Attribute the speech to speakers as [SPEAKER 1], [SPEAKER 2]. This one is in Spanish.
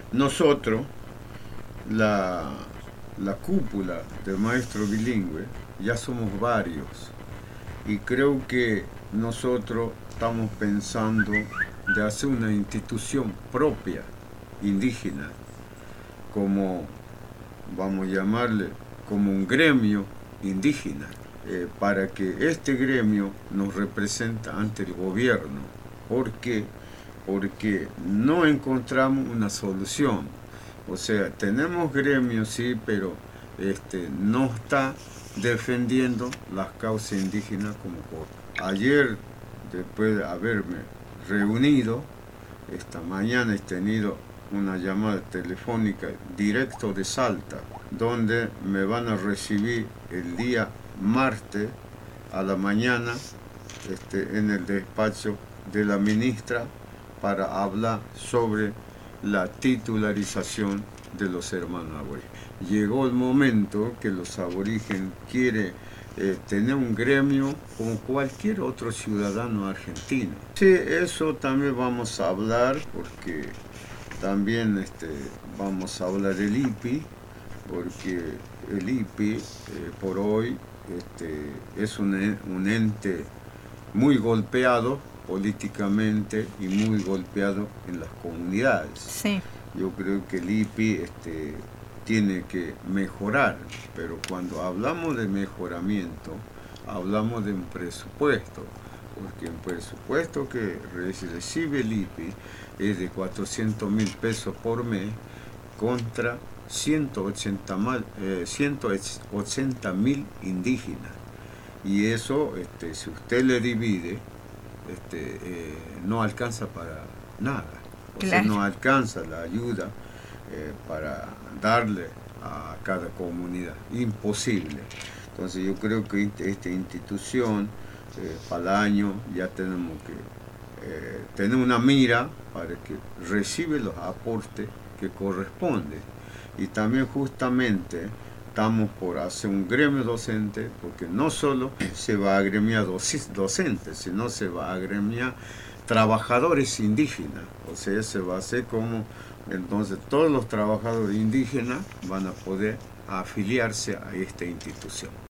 [SPEAKER 1] nosotros, la, la cúpula de maestros bilingües, ya somos varios y creo que nosotros estamos pensando de hacer una institución propia, indígena, como, vamos a llamarle, como un gremio indígena, para que este gremio nos represente ante el gobierno. ¿Por qué? Porque no encontramos una solución. O sea, tenemos gremios, sí, pero no está defendiendo las causas indígenas como por. Ayer, después de haberme reunido, esta mañana he tenido una llamada telefónica directo de Salta, donde me van a recibir el día martes a la mañana en el despacho de la ministra para hablar sobre la titularización de los hermanos aborígenes. Llegó el momento que los aborígenes quieren tener un gremio como cualquier otro ciudadano argentino. Sí, eso también vamos a hablar porque también vamos a hablar del IPI, porque el IPI por hoy es un ente muy golpeado políticamente y muy golpeado en las comunidades.
[SPEAKER 2] Sí.
[SPEAKER 1] Yo creo que el IPI tiene que mejorar, pero cuando hablamos de mejoramiento, hablamos de un presupuesto, porque el presupuesto que recibe el IPI es de 400.000 pesos por mes contra 180.000 indígenas. Y eso, si usted le divide, no alcanza para nada. O sea, no alcanza la ayuda para darle a cada comunidad. Imposible. Entonces yo creo que esta institución, para el año, ya tenemos que tener una mira para que reciba los aportes que corresponden. Y también justamente estamos por hacer un gremio docente, porque no solo se va a agremiar docentes, sino se va a agremiar trabajadores indígenas. O sea, se va a hacer como, entonces todos los trabajadores indígenas van a poder afiliarse a esta institución.